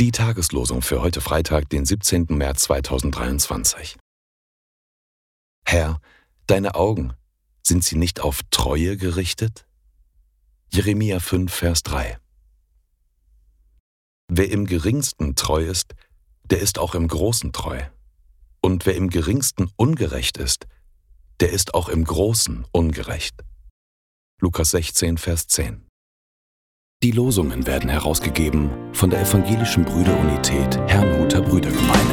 Die Tageslosung für heute Freitag, den 17. März 2023. Herr, deine Augen, sind sie nicht auf Treue gerichtet? Jeremia 5, Vers 3. Wer im Geringsten treu ist, der ist auch im Großen treu. Und wer im Geringsten ungerecht ist, der ist auch im Großen ungerecht. Lukas 16, Vers 10. Die Losungen werden herausgegeben von der Evangelischen Brüderunität Herrnhuter Brüdergemeine.